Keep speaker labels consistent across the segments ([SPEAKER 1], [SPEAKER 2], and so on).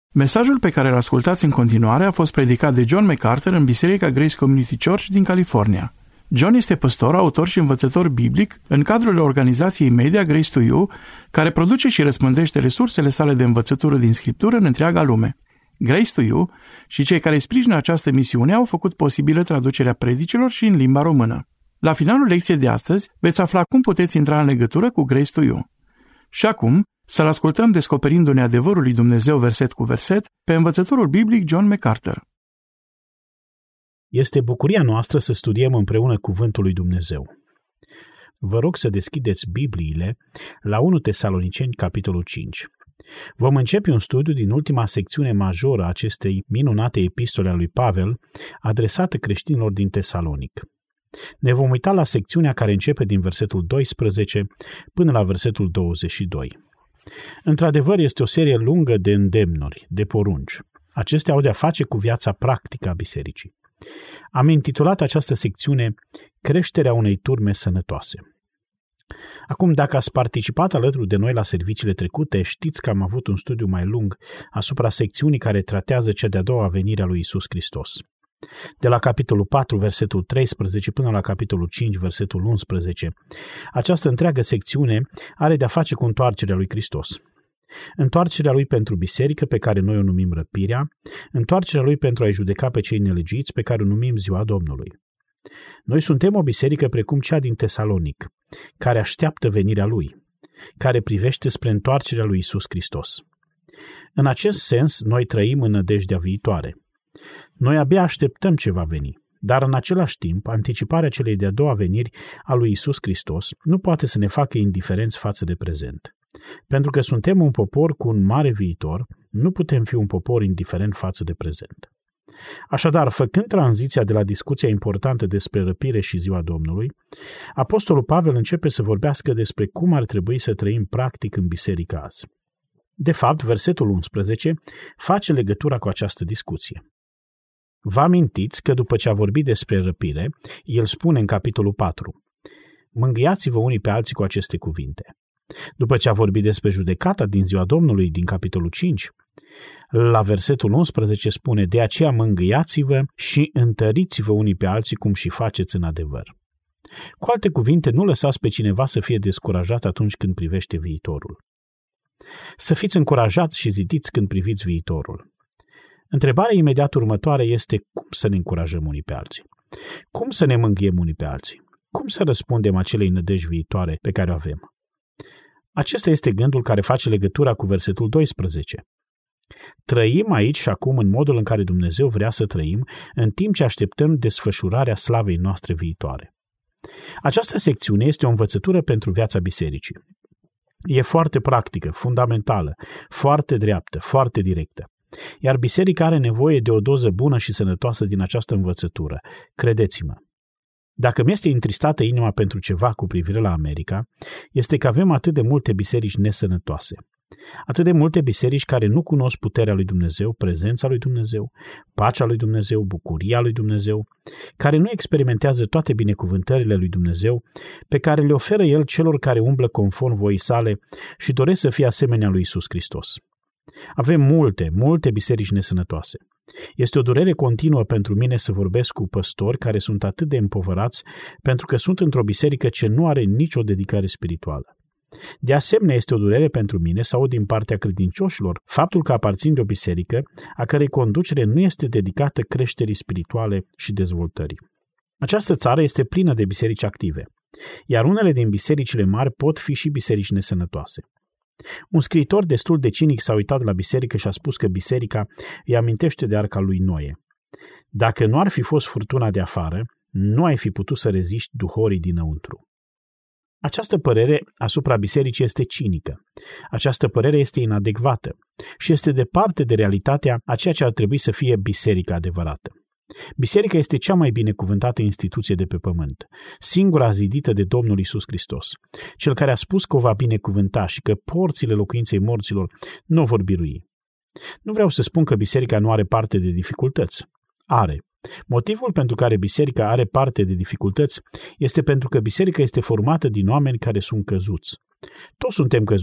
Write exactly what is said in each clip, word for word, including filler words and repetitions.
[SPEAKER 1] Mesajul pe care îl ascultați în continuare a fost predicat de John MacArthur în Biserica Grace Community Church din California. John este păstor, autor și învățător biblic în cadrul organizației media Grace to You, care produce și răspândește resursele sale de învățătură din Scriptură în întreaga lume. Grace to You și cei care sprijină această misiune au făcut posibilă traducerea predicilor și în limba română. La finalul lecției de astăzi veți afla cum puteți intra în legătură cu Grace to You. Și acum, să-l ascultăm descoperindu-ne adevărul lui Dumnezeu verset cu verset pe învățătorul biblic John MacArthur.
[SPEAKER 2] Este bucuria noastră să studiem împreună cuvântul lui Dumnezeu. Vă rog să deschideți Bibliile la întâi Tesaloniceni, capitolul cinci. Vom începe un studiu din ultima secțiune majoră a acestei minunate epistole a lui Pavel, adresată creștinilor din Tesalonic. Ne vom uita la secțiunea care începe din versetul doisprezece până la versetul douăzeci și doi. Într-adevăr, este o serie lungă de îndemnuri, de porunci. Acestea au de-a face cu viața practică a bisericii. Am intitulat această secțiune Creșterea unei turme sănătoase. Acum, dacă ați participat alături de noi la serviciile trecute, știți că am avut un studiu mai lung asupra secțiunii care tratează cea de-a doua venire a lui Iisus Hristos. De la capitolul patru, versetul treisprezece, până la capitolul cinci, versetul unsprezece, această întreagă secțiune are de-a face cu întoarcerea lui Hristos. Întoarcerea lui pentru biserică, pe care noi o numim răpirea, întoarcerea lui pentru a-i judeca pe cei nelegiți, pe care o numim ziua Domnului. Noi suntem o biserică precum cea din Tesalonic, care așteaptă venirea lui, care privește spre întoarcerea lui Iisus Hristos. În acest sens, noi trăim în nădejdea viitoare. Noi abia așteptăm ce va veni, dar în același timp, anticiparea celei de-a doua veniri a lui Iisus Hristos nu poate să ne facă indiferenți față de prezent. Pentru că suntem un popor cu un mare viitor, nu putem fi un popor indiferent față de prezent. Așadar, făcând tranziția de la discuția importantă despre răpire și ziua Domnului, Apostolul Pavel începe să vorbească despre cum ar trebui să trăim practic în biserică azi. De fapt, versetul unsprezece face legătura cu această discuție. Vă amintiți că după ce a vorbit despre răpire, el spune în capitolul patru, mângâiați-vă unii pe alții cu aceste cuvinte. După ce a vorbit despre judecata din ziua Domnului din capitolul cinci, la versetul unsprezece spune, de aceea mângâiați-vă și întăriți-vă unii pe alții cum și faceți în adevăr. Cu alte cuvinte, nu lăsați pe cineva să fie descurajat atunci când privește viitorul. Să fiți încurajați și zidiți când priviți viitorul. Întrebarea imediat următoare este cum să ne încurajăm unii pe alții? Cum să ne mângâiem unii pe alții? Cum să răspundem acelei nădejdi viitoare pe care o avem? Acesta este gândul care face legătura cu versetul doisprezece. Trăim aici și acum în modul în care Dumnezeu vrea să trăim, în timp ce așteptăm desfășurarea slavei noastre viitoare. Această secțiune este o învățătură pentru viața bisericii. E foarte practică, fundamentală, foarte dreaptă, foarte directă. Iar biserica are nevoie de o doză bună și sănătoasă din această învățătură, credeți-mă. Dacă mi-este întristată inima pentru ceva cu privire la America, este că avem atât de multe biserici nesănătoase. Atât de multe biserici care nu cunosc puterea lui Dumnezeu, prezența lui Dumnezeu, pacea lui Dumnezeu, bucuria lui Dumnezeu, care nu experimentează toate binecuvântările lui Dumnezeu pe care le oferă El celor care umblă conform voii sale și doresc să fie asemenea lui Iisus Hristos. Avem multe, multe biserici nesănătoase. Este o durere continuă pentru mine să vorbesc cu păstori care sunt atât de împovărați pentru că sunt într-o biserică ce nu are nicio dedicare spirituală. De asemenea, este o durere pentru mine să aud din partea credincioșilor faptul că aparțin de o biserică a cărei conducere nu este dedicată creșterii spirituale și dezvoltării. Această țară este plină de biserici active, iar unele din bisericile mari pot fi și biserici nesănătoase. Un scriitor destul de cinic s-a uitat la biserică și a spus că biserica îi amintește de arca lui Noe. Dacă nu ar fi fost furtuna de afară, nu ai fi putut să reziști duhorii dinăuntru. Această părere asupra bisericii este cinică. Această părere este inadecvată și este departe de realitatea a ceea ce ar trebui să fie biserica adevărată. Biserica este cea mai binecuvântată instituție de pe pământ, singura zidită de Domnul Iisus Hristos, cel care a spus că o va binecuvânta și că porțile locuinței morților nu o vor birui. Nu vreau să spun că biserica nu are parte de dificultăți. Are. Motivul pentru care biserica are parte de dificultăți este pentru că biserica este formată din oameni care sunt căzuți. Toți suntem căzuți.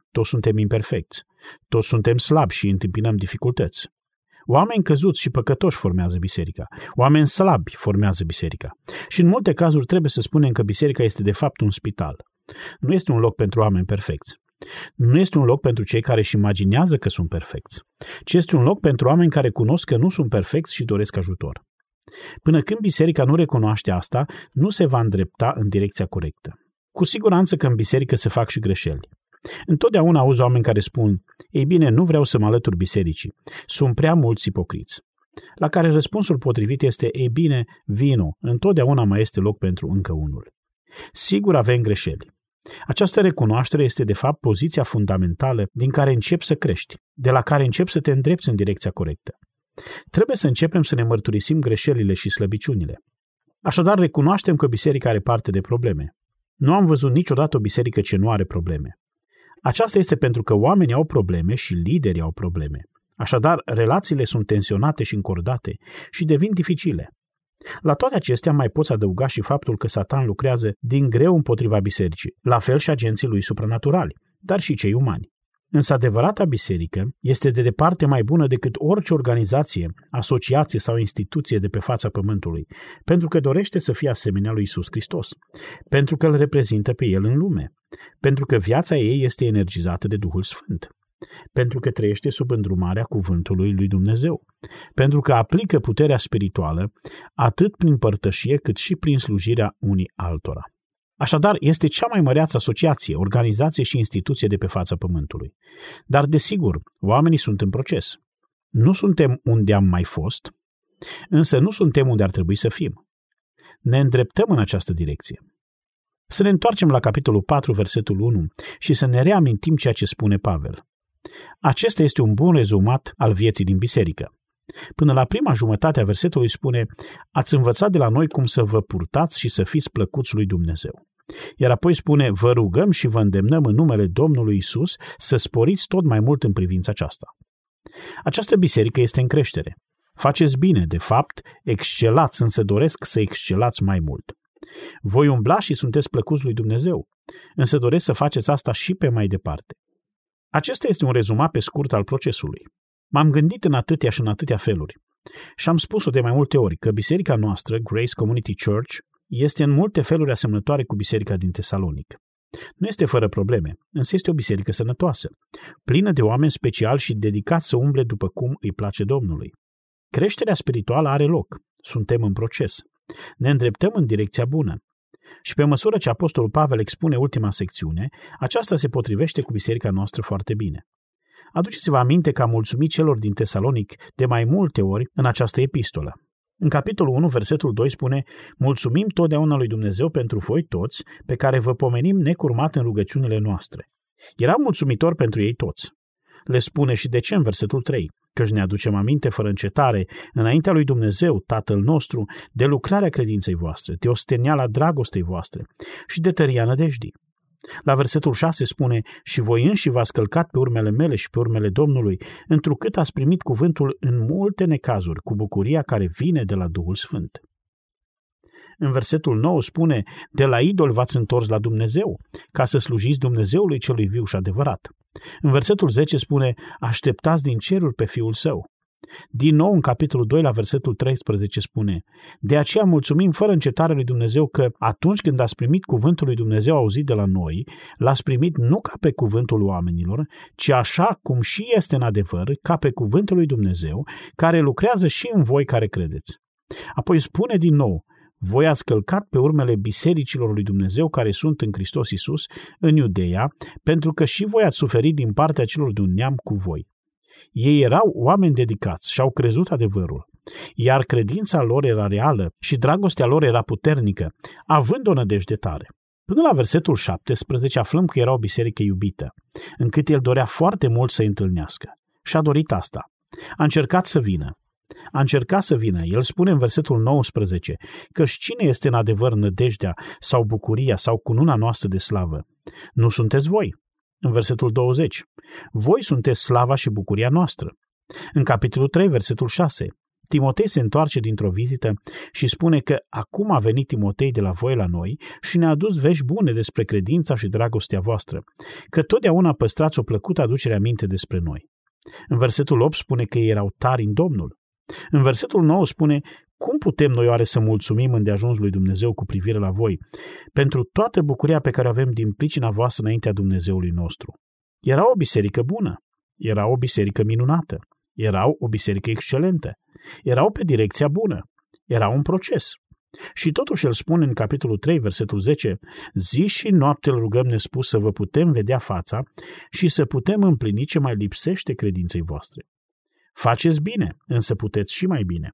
[SPEAKER 2] Toți suntem imperfecți. Toți suntem slabi și întâmpinăm dificultăți. Oameni căzuți și păcătoși formează biserica. Oameni slabi formează biserica. Și în multe cazuri trebuie să spunem că biserica este de fapt un spital. Nu este un loc pentru oameni perfecți. Nu este un loc pentru cei care își imaginează că sunt perfecți, ci este un loc pentru oameni care cunosc că nu sunt perfecți și doresc ajutor. Până când biserica nu recunoaște asta, nu se va îndrepta în direcția corectă. Cu siguranță că în biserică se fac și greșeli. Întotdeauna auzi oameni care spun: ei bine, nu vreau să mă alătur bisericii, sunt prea mulți ipocriți. La care răspunsul potrivit este: ei bine, vino, întotdeauna mai este loc pentru încă unul. Sigur avem greșeli. Această recunoaștere este de fapt poziția fundamentală din care începi să crești, de la care începi să te îndrepți în direcția corectă. Trebuie să începem să ne mărturisim greșelile și slăbiciunile. Așadar, recunoaștem că biserica are parte de probleme. Nu am văzut niciodată o biserică ce nu are probleme. Aceasta este pentru că oamenii au probleme și liderii au probleme. Așadar, relațiile sunt tensionate și încordate și devin dificile. La toate acestea mai poți adăuga și faptul că Satan lucrează din greu împotriva bisericii, la fel și agenții lui supranaturali, dar și cei umani. Însă adevărata biserică este de departe mai bună decât orice organizație, asociație sau instituție de pe fața pământului, pentru că dorește să fie asemenea lui Iisus Hristos, pentru că îl reprezintă pe El în lume, pentru că viața ei este energizată de Duhul Sfânt, pentru că trăiește sub îndrumarea cuvântului lui Dumnezeu, pentru că aplică puterea spirituală atât prin părtășie cât și prin slujirea unii altora. Așadar, este cea mai măreață asociație, organizație și instituție de pe fața pământului. Dar, desigur, oamenii sunt în proces. Nu suntem unde am mai fost, însă nu suntem unde ar trebui să fim. Ne îndreptăm în această direcție. Să ne întoarcem la capitolul patru, versetul unu și să ne reamintim ceea ce spune Pavel. Acesta este un bun rezumat al vieții din biserică. Până la prima jumătate a versetului spune: ați învățat de la noi cum să vă purtați și să fiți plăcuți lui Dumnezeu. Iar apoi spune: vă rugăm și vă îndemnăm în numele Domnului Isus să sporiți tot mai mult în privința aceasta. Această biserică este în creștere. Faceți bine, de fapt, excelați, însă doresc să excelați mai mult. Voi umbla și sunteți plăcuți lui Dumnezeu, însă doresc să faceți asta și pe mai departe. Acesta este un rezumat pe scurt al procesului. M-am gândit în atâtea și în atâtea feluri și am spus-o de mai multe ori că biserica noastră, Grace Community Church, este în multe feluri asemănătoare cu biserica din Tesalonic. Nu este fără probleme, însă este o biserică sănătoasă, plină de oameni speciali și dedicați să umble după cum îi place Domnului. Creșterea spirituală are loc, suntem în proces, ne îndreptăm în direcția bună. Și pe măsură ce apostolul Pavel expune ultima secțiune, aceasta se potrivește cu biserica noastră foarte bine. Aduceți-vă aminte că am mulțumit celor din Tesalonic de mai multe ori în această epistolă. În capitolul unu, versetul doi spune: mulțumim totdeauna lui Dumnezeu pentru voi toți, pe care vă pomenim necurmat în rugăciunile noastre. Era mulțumitor pentru ei toți. Le spune și de ce în versetul trei, căci ne aducem aminte fără încetare, înaintea lui Dumnezeu, Tatăl nostru, de lucrarea credinței voastre, de osteniala dragostei voastre și de tăria nădejdii. La versetul șase spune: și voi înși v-ați călcat pe urmele mele și pe urmele Domnului, întrucât ați primit cuvântul în multe necazuri, cu bucuria care vine de la Duhul Sfânt. În versetul nouă spune: de la idol v-ați întors la Dumnezeu, ca să slujiți Dumnezeului celui viu și adevărat. În versetul zece spune: așteptați din cerul pe Fiul Său. Din nou, în capitolul doi, la versetul treisprezece spune: de aceea mulțumim fără încetare lui Dumnezeu că atunci când ați primit cuvântul lui Dumnezeu auzit de la noi, l-ați primit nu ca pe cuvântul oamenilor, ci așa cum și este în adevăr, ca pe cuvântul lui Dumnezeu, care lucrează și în voi care credeți. Apoi spune din nou: voi ați călcat pe urmele bisericilor lui Dumnezeu care sunt în Hristos Iisus, în Iudeea, pentru că și voi ați suferit din partea celor de un neam cu voi. Ei erau oameni dedicați și au crezut adevărul, iar credința lor era reală și dragostea lor era puternică, având o nădejde tare. Până la versetul șaptesprezece aflăm că era o biserică iubită, încât el dorea foarte mult să-i întâlnească. Și a dorit asta. A încercat să vină. A încercat să vină. El spune în versetul nouăsprezece că cine este în adevăr nădejdea sau bucuria sau cununa noastră de slavă? Nu sunteți voi. În versetul douăzeci, voi sunteți slava și bucuria noastră. În capitolul trei, versetul șase, Timotei se întoarce dintr-o vizită și spune că acum a venit Timotei de la voi la noi și ne-a adus vești bune despre credința și dragostea voastră, că totdeauna păstrați o plăcută aducere aminte despre noi. În versetul opt spune că ei erau tari în Domnul. În versetul nouă spune: cum putem noi oare să mulțumim îndeajuns lui Dumnezeu cu privire la voi, pentru toată bucuria pe care o avem din pricina voastră înaintea Dumnezeului nostru? Era o biserică bună, era o biserică minunată, erau o biserică excelentă, erau pe direcția bună, era un proces. Și totuși el spune în capitolul trei, versetul zece: zi și noapte îl rugăm nespus să vă putem vedea fața și să putem împlini ce mai lipsește credinței voastre. Faceți bine, însă puteți și mai bine.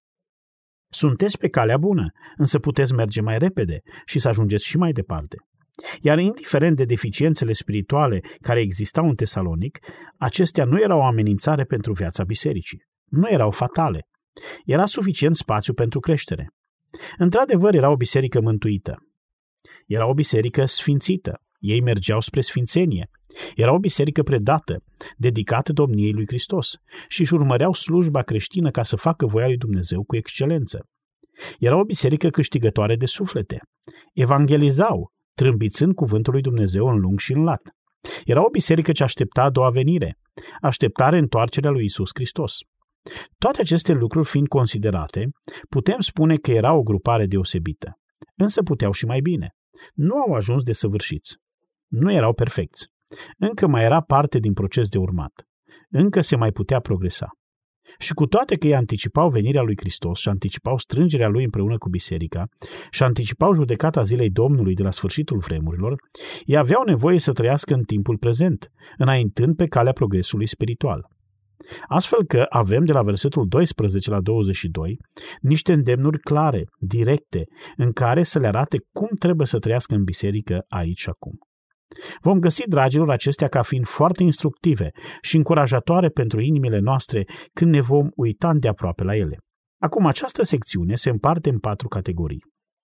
[SPEAKER 2] Sunteți pe calea bună, însă puteți merge mai repede și să ajungeți și mai departe. Iar indiferent de deficiențele spirituale care existau în Tesalonic, acestea nu erau o amenințare pentru viața bisericii. Nu erau fatale. Era suficient spațiu pentru creștere. Într-adevăr, era o biserică mântuită. Era o biserică sfințită. Ei mergeau spre sfințenie. Era o biserică predată, dedicată domniei lui Hristos și își urmăreau slujba creștină ca să facă voia lui Dumnezeu cu excelență. Era o biserică câștigătoare de suflete. Evangelizau, trâmbițând cuvântul lui Dumnezeu în lung și în lat. Era o biserică ce aștepta a doua venire, aștepta reîntoarcerea lui Iisus Hristos. Toate aceste lucruri fiind considerate, putem spune că era o grupare deosebită. Însă puteau și mai bine. Nu au ajuns desăvârșiți. Nu erau perfecți. Încă mai era parte din proces de urmat. Încă se mai putea progresa. Și cu toate că ei anticipau venirea lui Hristos și anticipau strângerea lui împreună cu biserica și anticipau judecata zilei Domnului de la sfârșitul vremurilor, ei aveau nevoie să trăiască în timpul prezent, înaintând pe calea progresului spiritual. Astfel că avem de la versetul doisprezece la douăzeci și doi niște îndemnuri clare, directe, în care să le arate cum trebuie să trăiască în biserică aici și acum. Vom găsi, dragilor, acestea ca fiind foarte instructive și încurajatoare pentru inimile noastre când ne vom uita îndeaproape la ele. Acum, această secțiune se împarte în patru categorii.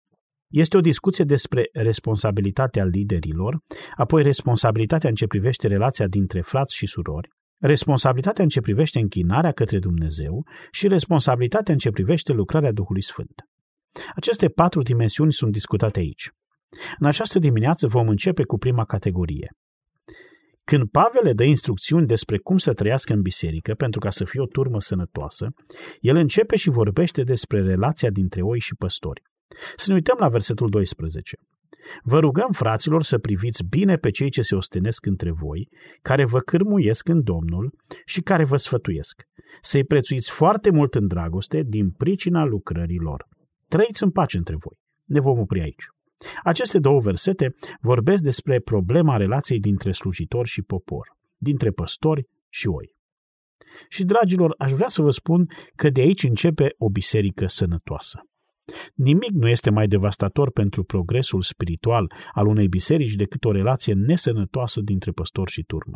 [SPEAKER 2] Este o discuție despre responsabilitatea liderilor, apoi responsabilitatea în ce privește relația dintre frați și surori, responsabilitatea în ce privește închinarea către Dumnezeu și responsabilitatea în ce privește lucrarea Duhului Sfânt. Aceste patru dimensiuni sunt discutate aici. În această dimineață vom începe cu prima categorie. Când Pavel le dă instrucțiuni despre cum să trăiască în biserică pentru ca să fie o turmă sănătoasă, el începe și vorbește despre relația dintre oi și păstori. Să ne uităm la versetul doisprezece. Vă rugăm, fraților, să priviți bine pe cei ce se ostenesc între voi, care vă cârmuiesc în Domnul și care vă sfătuiesc. Să-i prețuiți foarte mult în dragoste din pricina lucrării lor. Trăiți în pace între voi. Ne vom opri aici. Aceste două versete vorbesc despre problema relației dintre slujitori și popor, dintre păstori și oi. Și, dragilor, aș vrea să vă spun că de aici începe o biserică sănătoasă. Nimic nu este mai devastator pentru progresul spiritual al unei biserici decât o relație nesănătoasă dintre păstor și turmă.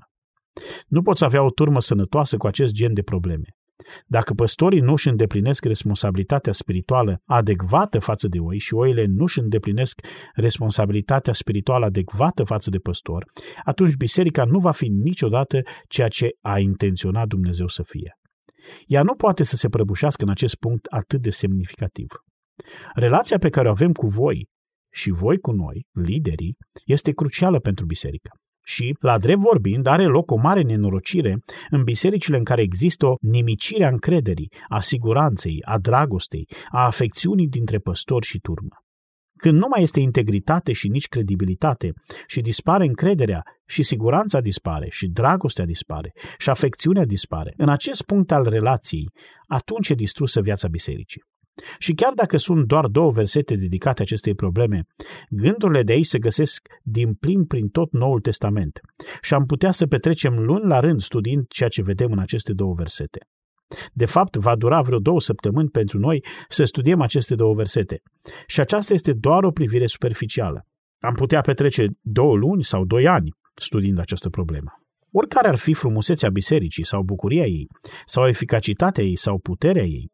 [SPEAKER 2] Nu poți avea o turmă sănătoasă cu acest gen de probleme. Dacă păstorii nu își îndeplinesc responsabilitatea spirituală adecvată față de oi și oile nu își îndeplinesc responsabilitatea spirituală adecvată față de păstor, atunci biserica nu va fi niciodată ceea ce a intenționat Dumnezeu să fie. Ea nu poate să se prăbușească în acest punct atât de semnificativ. Relația pe care o avem cu voi și voi cu noi, liderii, este crucială pentru biserică. Și, la drept vorbind, are loc o mare nenorocire în bisericile în care există o nimicire a încrederii, a siguranței, a dragostei, a afecțiunii dintre păstori și turmă. Când nu mai este integritate și nici credibilitate și dispare încrederea și siguranța dispare și dragostea dispare și afecțiunea dispare, în acest punct al relației, atunci e distrusă viața bisericii. Și chiar dacă sunt doar două versete dedicate acestei probleme, gândurile de aici se găsesc din plin prin tot Noul Testament și am putea să petrecem luni la rând studiind ceea ce vedem în aceste două versete. De fapt, va dura vreo două săptămâni pentru noi să studiem aceste două versete și aceasta este doar o privire superficială. Am putea petrece două luni sau doi ani studiind această problemă. Oricare ar fi frumusețea bisericii sau bucuria ei, sau eficacitatea ei sau puterea ei,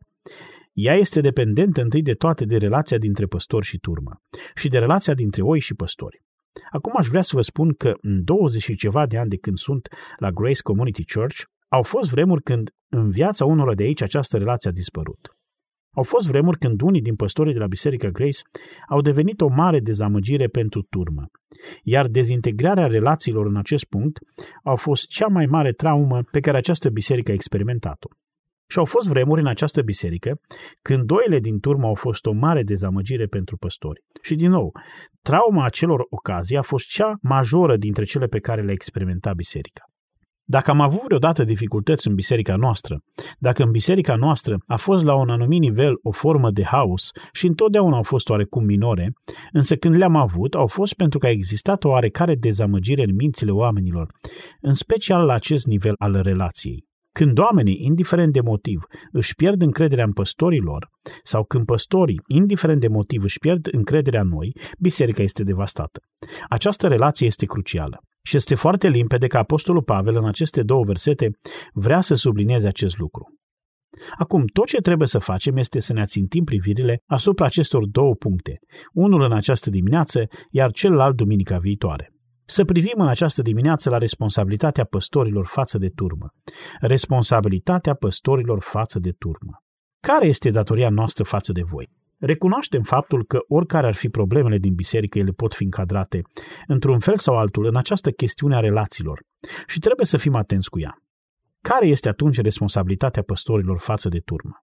[SPEAKER 2] ea este dependentă întâi de toate de relația dintre păstori și turmă și de relația dintre oi și păstori. Acum aș vrea să vă spun că în douăzeci și ceva de ani de când sunt la Grace Community Church, au fost vremuri când în viața unora de aici această relație a dispărut. Au fost vremuri când unii din păstorii de la Biserica Grace au devenit o mare dezamăgire pentru turmă, iar dezintegrarea relațiilor în acest punct au fost cea mai mare traumă pe care această biserică a experimentat-o. Și au fost vremuri în această biserică când doile din turmă au fost o mare dezamăgire pentru păstori. Și din nou, trauma acelor ocazii a fost cea majoră dintre cele pe care le-a experimentat biserica. Dacă am avut vreodată dificultăți în biserica noastră, dacă în biserica noastră a fost la un anumit nivel o formă de haos și întotdeauna au fost oarecum minore, însă când le-am avut, au fost pentru că a existat o oarecare dezamăgire în mințile oamenilor, în special la acest nivel al relației. Când oamenii, indiferent de motiv, își pierd încrederea în păstorilor, sau când păstorii, indiferent de motiv, își pierd încrederea în noi, biserica este devastată. Această relație este crucială. Și este foarte limpede că Apostolul Pavel în aceste două versete vrea să sublinieze acest lucru. Acum, tot ce trebuie să facem este să ne ațintim privirile asupra acestor două puncte, unul în această dimineață, iar celălalt duminica viitoare. Să privim în această dimineață la responsabilitatea păstorilor față de turmă. Responsabilitatea păstorilor față de turmă. Care este datoria noastră față de voi? Recunoaștem faptul că oricare ar fi problemele din biserică, ele pot fi încadrate, într-un fel sau altul, în această chestiune a relațiilor și trebuie să fim atenți cu ea. Care este atunci responsabilitatea păstorilor față de turmă?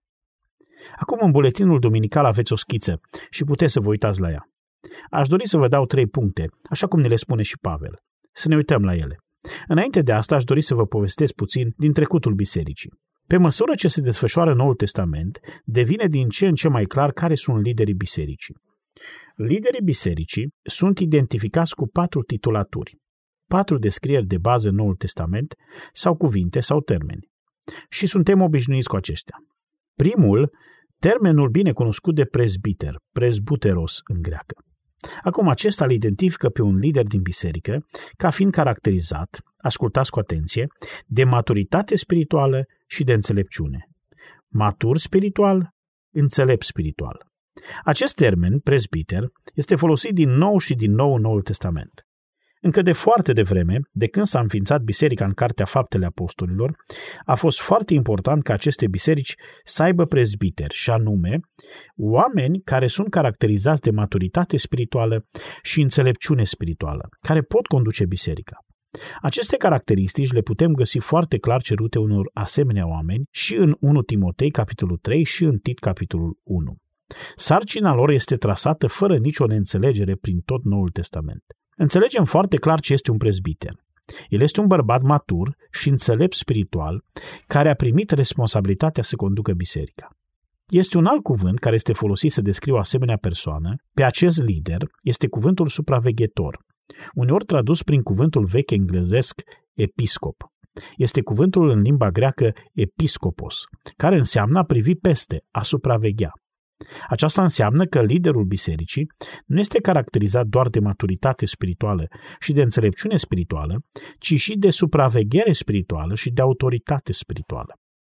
[SPEAKER 2] Acum, în buletinul duminical aveți o schiță și puteți să vă uitați la ea. Aș dori să vă dau trei puncte, așa cum ne le spune și Pavel. Să ne uităm la ele. Înainte de asta, aș dori să vă povestesc puțin din trecutul bisericii. Pe măsură ce se desfășoară Noul Testament, devine din ce în ce mai clar care sunt liderii bisericii. Liderii bisericii sunt identificați cu patru titulaturi, patru descrieri de bază în Noul Testament sau cuvinte sau termeni. Și suntem obișnuiți cu aceștia. Primul, termenul bine cunoscut de prezbiter, presbuteros în greacă. Acum acesta îl identifică pe un lider din biserică ca fiind caracterizat, ascultați cu atenție, de maturitate spirituală și de înțelepciune. Matur spiritual, înțelept spiritual. Acest termen, prezbiter, este folosit din nou și din nou în Noul Testament. Încă de foarte devreme, de când s-a înființat biserica în Cartea Faptele Apostolilor, a fost foarte important ca aceste biserici să aibă prezbiteri, și anume oameni care sunt caracterizați de maturitate spirituală și înțelepciune spirituală, care pot conduce biserica. Aceste caracteristici le putem găsi foarte clar cerute unor asemenea oameni și în întâi Timotei, capitolul trei, și în Tit, capitolul unu. Sarcina lor este trasată fără nicio neînțelegere prin tot Noul Testament. Înțelegem foarte clar ce este un prezbiter. El este un bărbat matur și înțelept spiritual care a primit responsabilitatea să conducă biserica. Este un alt cuvânt care este folosit să descrie o asemenea persoană. Pe acest lider este cuvântul supraveghetor, uneori tradus prin cuvântul vechi englezesc episcop. Este cuvântul în limba greacă episcopos, care înseamnă a privi peste, a supraveghea. Aceasta înseamnă că liderul bisericii nu este caracterizat doar de maturitate spirituală și de înțelepciune spirituală, ci și de supraveghere spirituală și de autoritate spirituală.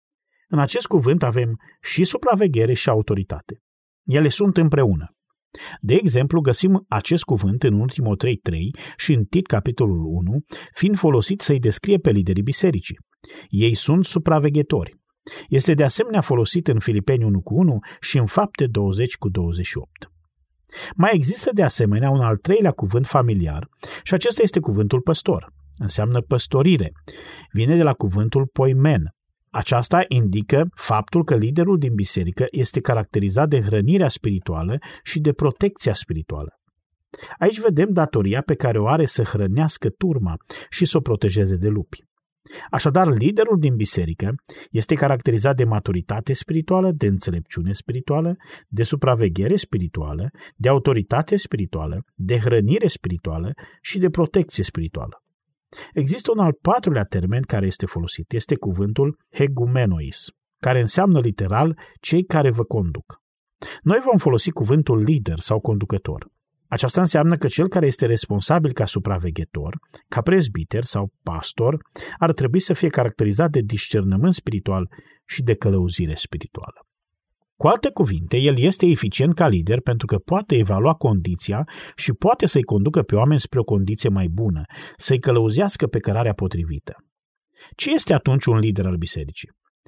[SPEAKER 2] În acest cuvânt avem și supraveghere și autoritate. Ele sunt împreună. De exemplu, găsim acest cuvânt în întâi Timotei trei și în Tit, capitolul unu, fiind folosit să-i descrie pe liderii bisericii. Ei sunt supraveghetori. Este de asemenea folosit în Filipeni unu cu unu și în Fapte douăzeci cu douăzeci și opt. Mai există de asemenea un al treilea cuvânt familiar și acesta este cuvântul păstor. Înseamnă păstorire. Vine de la cuvântul poimen. Aceasta indică faptul că liderul din biserică este caracterizat de hrănirea spirituală și de protecția spirituală. Aici vedem datoria pe care o are să hrănească turma și să o protejeze de lupi. Așadar, liderul din biserică este caracterizat de maturitate spirituală, de înțelepciune spirituală, de supraveghere spirituală, de autoritate spirituală, de hrănire spirituală și de protecție spirituală. Există un al patrulea termen care este folosit. Este cuvântul hegumenois, care înseamnă literal cei care vă conduc. Noi vom folosi cuvântul lider sau conducător. Aceasta înseamnă că cel care este responsabil ca supraveghetor, ca prezbiter sau pastor, ar trebui să fie caracterizat de discernământ spiritual și de călăuzire spirituală. Cu alte cuvinte, el este eficient ca lider pentru că poate evalua condiția și poate să-i conducă pe oameni spre o condiție mai bună, să-i călăuzească pe cărarea potrivită. Ce este atunci un lider al bisericii?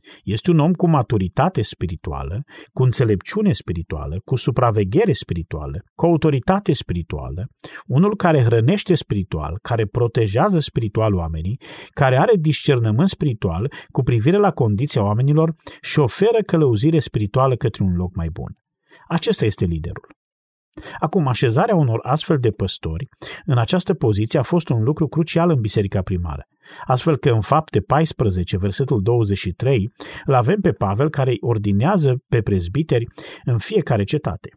[SPEAKER 2] Este un om cu maturitate spirituală, cu înțelepciune spirituală, cu supraveghere spirituală, cu autoritate spirituală, unul care hrănește spiritual, care protejează spiritual oamenii, care are discernământ spiritual cu privire la condiția oamenilor și oferă călăuzire spirituală către un loc mai bun. Acesta este liderul. Acum, așezarea unor astfel de păstori în această poziție a fost un lucru crucial în biserica primară. Astfel că în Fapte paisprezece, versetul douăzeci și trei, îl avem pe Pavel care îi ordinează pe prezbiteri în fiecare cetate.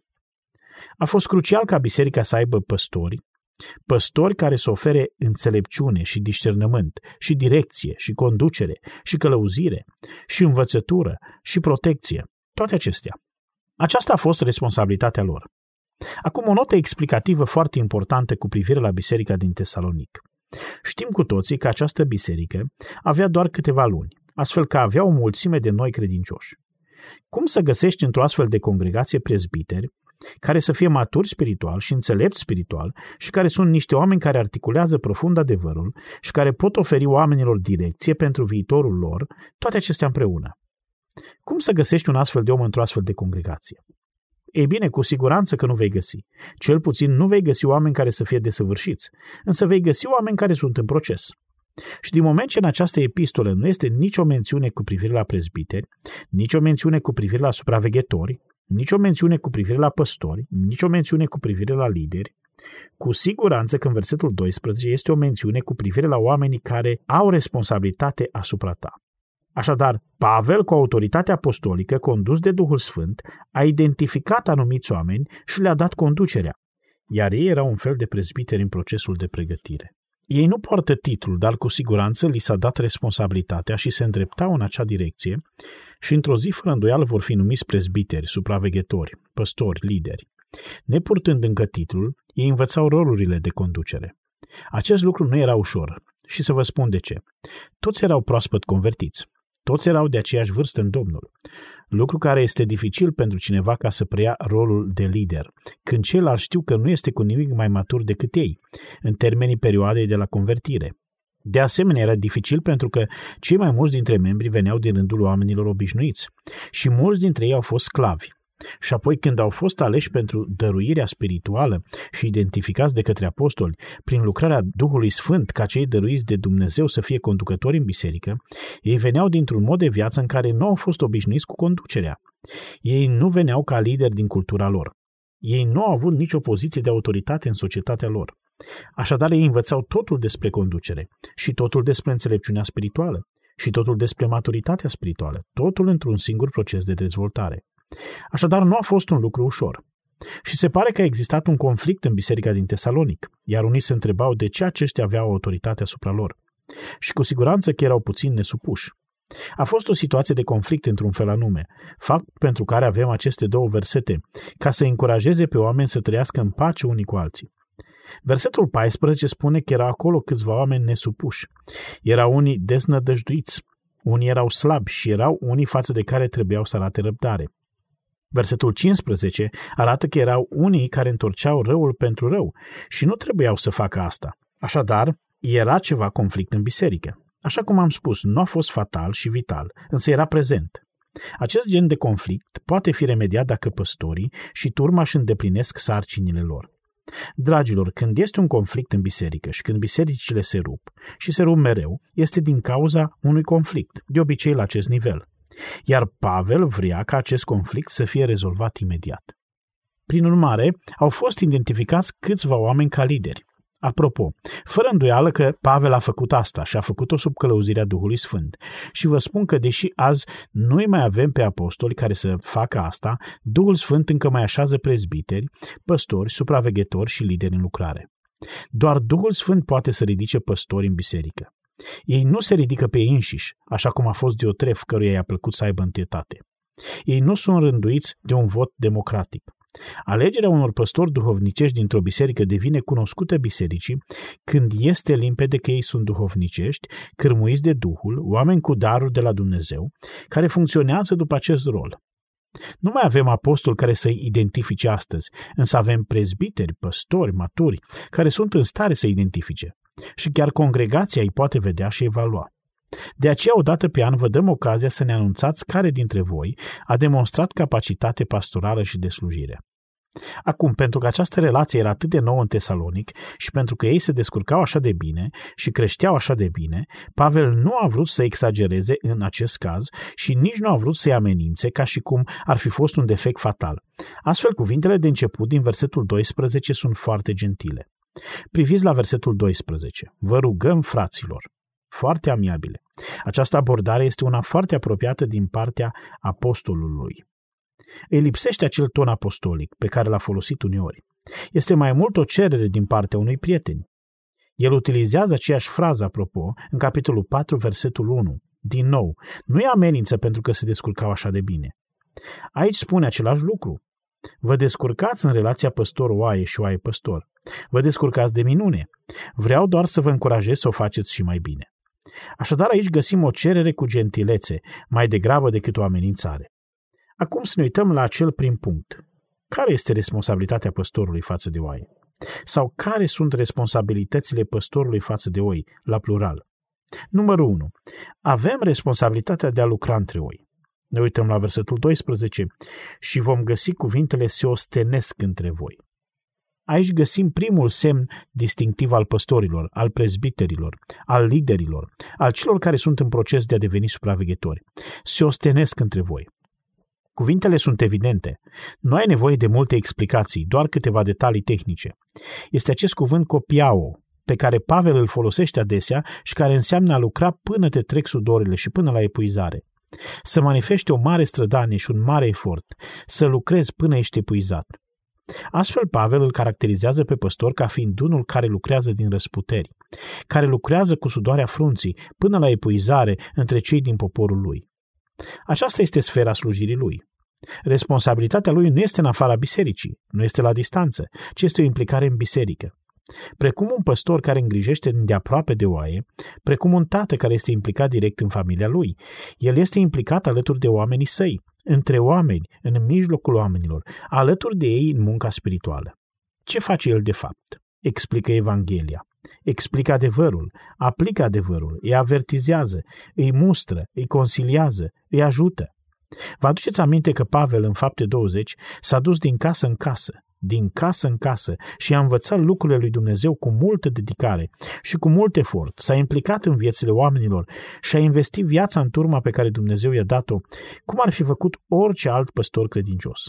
[SPEAKER 2] A fost crucial ca biserica să aibă păstori, păstori care să ofere înțelepciune și discernământ, și direcție, și conducere, și călăuzire, și învățătură, și protecție, toate acestea. Aceasta a fost responsabilitatea lor. Acum o notă explicativă foarte importantă cu privire la biserica din Tesalonic. Știm cu toții că această biserică avea doar câteva luni, astfel că avea o mulțime de noi credincioși. Cum să găsești într-o astfel de congregație prezbiteri care să fie maturi spiritual și înțelepți spiritual și care sunt niște oameni care articulează profund adevărul și care pot oferi oamenilor direcție pentru viitorul lor, toate acestea împreună? Cum să găsești un astfel de om într-o astfel de congregație? Ei bine, cu siguranță că nu vei găsi. Cel puțin nu vei găsi oameni care să fie desăvârșiți, însă vei găsi oameni care sunt în proces. Și din moment ce în această epistolă nu este nicio mențiune cu privire la prezbiteri, nicio mențiune cu privire la supraveghetori, nicio mențiune cu privire la păstori, nicio mențiune cu privire la lideri, cu siguranță că în versetul doisprezece este o mențiune cu privire la oamenii care au responsabilitate asupra ta. Așadar, Pavel, cu autoritatea apostolică, condus de Duhul Sfânt, a identificat anumiți oameni și le-a dat conducerea, iar ei erau un fel de prezbiteri în procesul de pregătire. Ei nu poartă titlul, dar cu siguranță li s-a dat responsabilitatea și se îndreptau în acea direcție și într-o zi fără îndoială vor fi numiți prezbiteri, supraveghetori, păstori, lideri. Nepurtând încă titlul, ei învățau rolurile de conducere. Acest lucru nu era ușor și să vă spun de ce. Toți erau proaspăt convertiți. Toți erau de aceeași vârstă în Domnul, lucru care este dificil pentru cineva ca să preia rolul de lider, când ceilalți știu că nu este cu nimic mai matur decât ei, în termenii perioadei de la convertire. De asemenea, era dificil pentru că cei mai mulți dintre membri veneau din rândul oamenilor obișnuiți și mulți dintre ei au fost sclavi. Și apoi când au fost aleși pentru dăruirea spirituală și identificați de către apostoli prin lucrarea Duhului Sfânt ca cei dăruiți de Dumnezeu să fie conducători în biserică, ei veneau dintr-un mod de viață în care nu au fost obișnuiți cu conducerea. Ei nu veneau ca lideri din cultura lor. Ei nu au avut nicio poziție de autoritate în societatea lor. Așadar, ei învățau totul despre conducere și totul despre înțelepciunea spirituală și totul despre maturitatea spirituală, totul într-un singur proces de dezvoltare. Așadar, nu a fost un lucru ușor. Și se pare că a existat un conflict în biserica din Tesalonic, iar unii se întrebau de ce aceștia aveau autoritate asupra lor. Și cu siguranță că erau puțin nesupuși. A fost o situație de conflict într-un fel anume, fapt pentru care avem aceste două versete, ca să încurajeze pe oameni să trăiască în pace unii cu alții. Versetul paisprezece spune că erau acolo câțiva oameni nesupuși. Erau unii deznădăjduiți, unii erau slabi și erau unii față de care trebuiau să arate răbdare. Versetul cincisprezece arată că erau unii care întorceau răul pentru rău și nu trebuiau să facă asta. Așadar, era ceva conflict în biserică. Așa cum am spus, nu a fost fatal și vital, însă era prezent. Acest gen de conflict poate fi remediat dacă păstorii și turma își îndeplinesc sarcinile lor. Dragilor, când este un conflict în biserică și când bisericile se rup, și se rup mereu, este din cauza unui conflict, de obicei la acest nivel. Iar Pavel vrea ca acest conflict să fie rezolvat imediat. Prin urmare, au fost identificați câțiva oameni ca lideri. Apropo, fără îndoială că Pavel a făcut asta și a făcut-o sub călăuzirea Duhului Sfânt. Și vă spun că deși azi nu mai avem pe apostoli care să facă asta, Duhul Sfânt încă mai așează prezbiteri, păstori, supraveghetori și lideri în lucrare. Doar Duhul Sfânt poate să ridice păstori în biserică. Ei nu se ridică pe ei înșiși, așa cum a fost Diotref, căruia i-a plăcut să aibă întâietate. Ei nu sunt rânduiți de un vot democratic. Alegerea unor păstori duhovnicești dintr-o biserică devine cunoscută bisericii când este limpede că ei sunt duhovnicești, cârmuiți de Duhul, oameni cu daruri de la Dumnezeu, care funcționează după acest rol. Nu mai avem apostoli care să-i identifice astăzi, însă avem prezbiteri, păstori, maturi, care sunt în stare să identifice. Și chiar congregația îi poate vedea și evalua. De aceea, odată pe an, vă dăm ocazia să ne anunțați care dintre voi a demonstrat capacitate pastorală și de slujire. Acum, pentru că această relație era atât de nouă în Tesalonic și pentru că ei se descurcau așa de bine și creșteau așa de bine, Pavel nu a vrut să exagereze în acest caz și nici nu a vrut să-i amenințe ca și cum ar fi fost un defect fatal. Astfel, cuvintele de început din versetul doisprezece sunt foarte gentile. Priviți la versetul doisprezece. Vă rugăm, fraților. Foarte amiabile. Această abordare este una foarte apropiată din partea apostolului. Îi lipsește acel ton apostolic pe care l-a folosit uneori. Este mai mult o cerere din partea unui prieten. El utilizează aceeași frază, apropo, în capitolul patru, versetul unu. Din nou, nu-i amenință pentru că se descurcau așa de bine. Aici spune același lucru. Vă descurcați în relația păstor-oaie și oaie-păstor. Vă descurcați de minune. Vreau doar să vă încurajez să o faceți și mai bine. Așadar, aici găsim o cerere cu gentilețe, mai degrabă decât o amenințare. Acum să ne uităm la acel prim punct. Care este responsabilitatea păstorului față de oaie? Sau care sunt responsabilitățile păstorului față de oi, la plural? Numărul unu. Avem responsabilitatea de a lucra între oi. Ne uităm la versetul doisprezece și vom găsi cuvintele se ostenesc între voi. Aici găsim primul semn distinctiv al păstorilor, al prezbiterilor, al liderilor, al celor care sunt în proces de a deveni supraveghetori. Se ostenesc între voi. Cuvintele sunt evidente. Nu ai nevoie de multe explicații, doar câteva detalii tehnice. Este acest cuvânt copiao, pe care Pavel îl folosește adesea și care înseamnă a lucra până te trec sudorile și până la epuizare. Să manifeste o mare strădanie și un mare efort, să lucrezi până ești epuizat. Astfel, Pavel îl caracterizează pe păstor ca fiind unul care lucrează din răsputeri, care lucrează cu sudoarea frunții până la epuizare între cei din poporul lui. Aceasta este sfera slujirii lui. Responsabilitatea lui nu este în afara bisericii, nu este la distanță, ci este o implicare în biserică. Precum un păstor care îngrijește îndeaproape de oaie, precum un tată care este implicat direct în familia lui, el este implicat alături de oamenii săi, între oameni, în mijlocul oamenilor, alături de ei în munca spirituală. Ce face el de fapt? Explică Evanghelia, explică adevărul, aplică adevărul, îi avertizează, îi mustră, îi consiliază, îi ajută. Vă aduceți aminte că Pavel în Fapte douăzeci s-a dus din casă în casă, din casă în casă și a învățat lucrurile lui Dumnezeu cu multă dedicare și cu mult efort, s-a implicat în viețile oamenilor și a investit viața în turma pe care Dumnezeu i-a dat-o, cum ar fi făcut orice alt păstor credincios.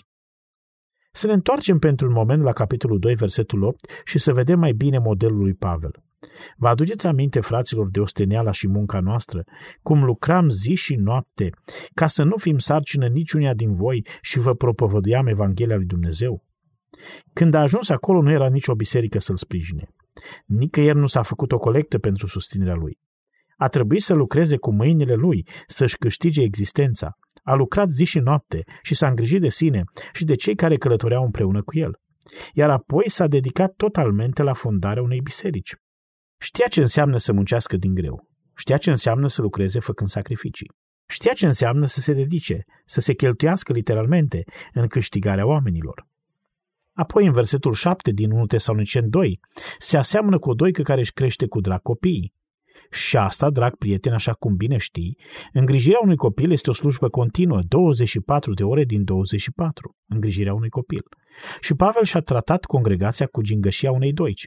[SPEAKER 2] Să ne întoarcem pentru un moment la capitolul doi, versetul opt și să vedem mai bine modelul lui Pavel. Vă aduceți aminte, fraților, de osteneala și munca noastră, cum lucram zi și noapte, ca să nu fim sarcină niciunia din voi și vă propovăduiam Evanghelia lui Dumnezeu? Când a ajuns acolo, nu era nicio biserică să-l sprijine. Nicăieri nu s-a făcut o colectă pentru susținerea lui. A trebuit să lucreze cu mâinile lui, să-și câștige existența. A lucrat zi și noapte și s-a îngrijit de sine și de cei care călătoreau împreună cu el. Iar apoi s-a dedicat totalmente la fondarea unei biserici. Știa ce înseamnă să muncească din greu. Știa ce înseamnă să lucreze făcând sacrificii. Știa ce înseamnă să se dedice, să se cheltuiască literalmente în câștigarea oamenilor. Apoi, în versetul șapte din unu Tesaloniceni doi, se aseamănă cu o doică care își crește cu drag copiii. Și asta, drag prieten, așa cum bine știi, îngrijirea unui copil este o slujbă continuă, douăzeci și patru de ore din douăzeci și patru, îngrijirea unui copil. Și Pavel și-a tratat congregația cu gingășia unei doici.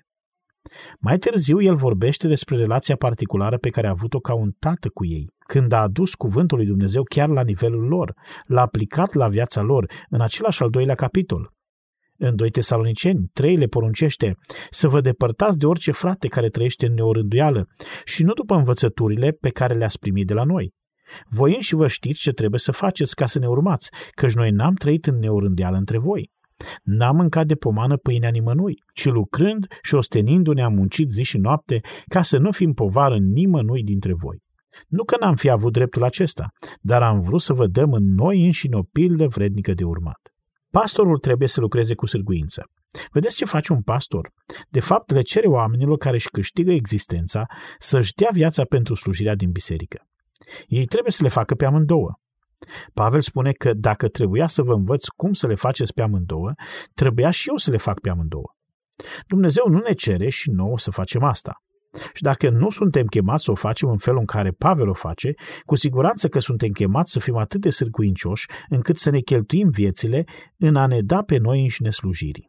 [SPEAKER 2] Mai târziu, el vorbește despre relația particulară pe care a avut-o ca un tată cu ei, când a adus cuvântul lui Dumnezeu chiar la nivelul lor, l-a aplicat la viața lor, în același al doilea capitol. În doi Tesaloniceni trei le poruncește să vă depărtați de orice frate care trăiește în neorânduială și nu după învățăturile pe care le-ați primit de la noi. Voi înși vă știți ce trebuie să faceți ca să ne urmați, căci noi n-am trăit în neorânduială între voi. N-am mâncat de pomană pâinea nimănui, ci lucrând și ostenindu-ne am muncit zi și noapte ca să nu fim povară nimănui dintre voi. Nu că n-am fi avut dreptul acesta, dar am vrut să vă dăm în noi înșine o pildă vrednică de urmat. Pastorul trebuie să lucreze cu sârguință. Vedeți ce face un pastor? De fapt, le cere oamenilor care își câștigă existența să-și dea viața pentru slujirea din biserică. Ei trebuie să le facă pe amândouă. Pavel spune că dacă trebuia să vă învăț cum să le faceți pe amândouă, trebuia și eu să le fac pe amândouă. Dumnezeu nu ne cere și nouă să facem asta. Și dacă nu suntem chemați să o facem în felul în care Pavel o face, cu siguranță că suntem chemați să fim atât de sârguincioși încât să ne cheltuim viețile în a ne da pe noi înșine slujirii.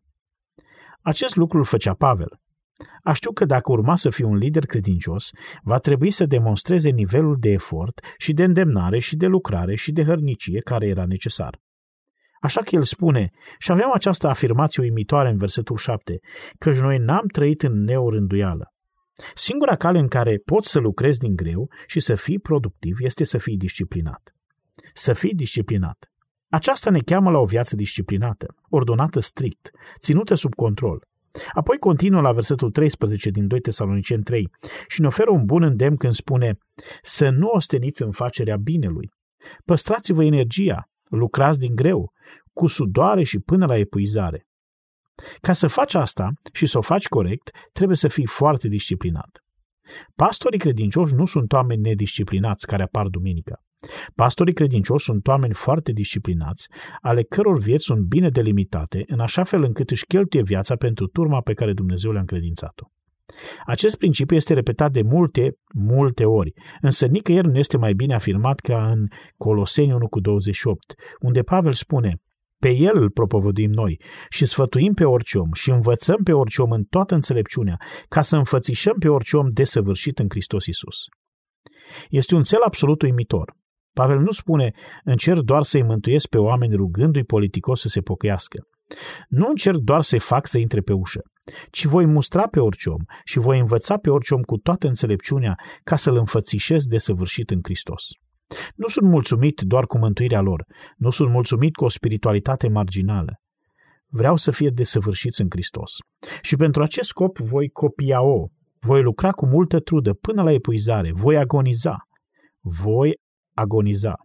[SPEAKER 2] Acest lucru îl făcea Pavel. A știu că dacă urma să fie un lider credincios, va trebui să demonstreze nivelul de efort și de îndemnare și de lucrare și de hărnicie care era necesar. Așa că el spune, și aveam această afirmație uimitoare în versetul șapte, căci noi n-am trăit în neorânduială. Singura cale în care poți să lucrezi din greu și să fii productiv este să fii disciplinat. Să fii disciplinat. Aceasta ne cheamă la o viață disciplinată, ordonată strict, ținută sub control. Apoi continuă la versetul treisprezece din doi Tesaloniceni trei și ne oferă un bun îndemn când spune să nu osteniți în facerea binelui. Păstrați-vă energia, lucrați din greu, cu sudoare și până la epuizare. Ca să faci asta și să o faci corect, trebuie să fii foarte disciplinat. Pastorii credincioși nu sunt oameni nedisciplinați care apar duminica. Pastorii credincioși sunt oameni foarte disciplinați, ale căror vieți sunt bine delimitate, în așa fel încât își cheltuie viața pentru turma pe care Dumnezeu le-a încredințat-o. Acest principiu este repetat de multe, multe ori, însă nicăieri nu este mai bine afirmat ca în Coloseni unu cu douăzeci și opt, unde Pavel spune: pe el îl propovăduim noi și sfătuim pe orice om și învățăm pe orice om în toată înțelepciunea, ca să înfățișăm pe orice om desăvârșit în Hristos Iisus. Este un cel absolut uimitor. Pavel nu spune, încerc doar să-i mântuiesc pe oameni rugându-i politicos să se pocăiască. Nu încerc doar să-i fac să intre pe ușă, ci voi mustra pe orice om și voi învăța pe orice om cu toată înțelepciunea ca să-l înfățișez desăvârșit în Hristos. Nu sunt mulțumit doar cu mântuirea lor, nu sunt mulțumit cu o spiritualitate marginală. Vreau să fie desăvârșiți în Hristos. Și pentru acest scop voi copia-o, voi lucra cu multă trudă până la epuizare, voi agoniza, voi agoniza.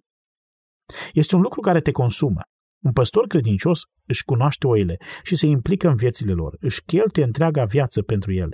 [SPEAKER 2] Este un lucru care te consumă. Un păstor credincios își cunoaște oile și se implică în viețile lor, își cheltuie întreaga viață pentru ele.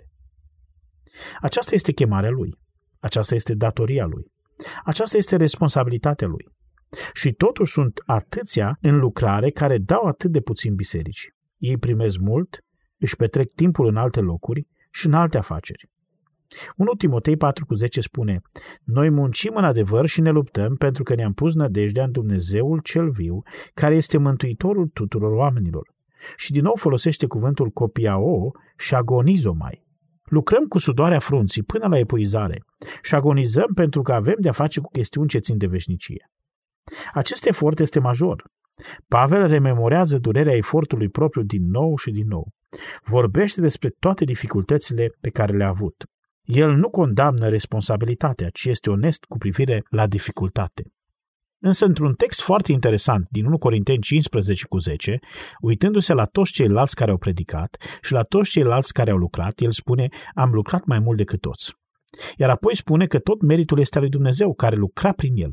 [SPEAKER 2] Aceasta este chemarea lui, aceasta este datoria lui, aceasta este responsabilitatea lui. Și totuși sunt atâția în lucrare care dau atât de puțin bisericii. Ei primesc mult, își petrec timpul în alte locuri și în alte afaceri. unu Timotei patru cu zece spune: noi muncim în adevăr și ne luptăm pentru că ne-am pus nădejdea în Dumnezeul cel viu, care este mântuitorul tuturor oamenilor. Și din nou folosește cuvântul copiao și agonizomai. Lucrăm cu sudoarea frunții până la epuizare și agonizăm pentru că avem de-a face cu chestiuni ce țin de veșnicie. Acest efort este major. Pavel rememorează durerea efortului propriu din nou și din nou. Vorbește despre toate dificultățile pe care le-a avut. El nu condamnă responsabilitatea, ci este onest cu privire la dificultate. Însă, într-un text foarte interesant din unu Corinteni cincisprezece cu zece, uitându-se la toți ceilalți care au predicat și la toți ceilalți care au lucrat, el spune: am lucrat mai mult decât toți. Iar apoi spune că tot meritul este al lui Dumnezeu, care lucra prin el.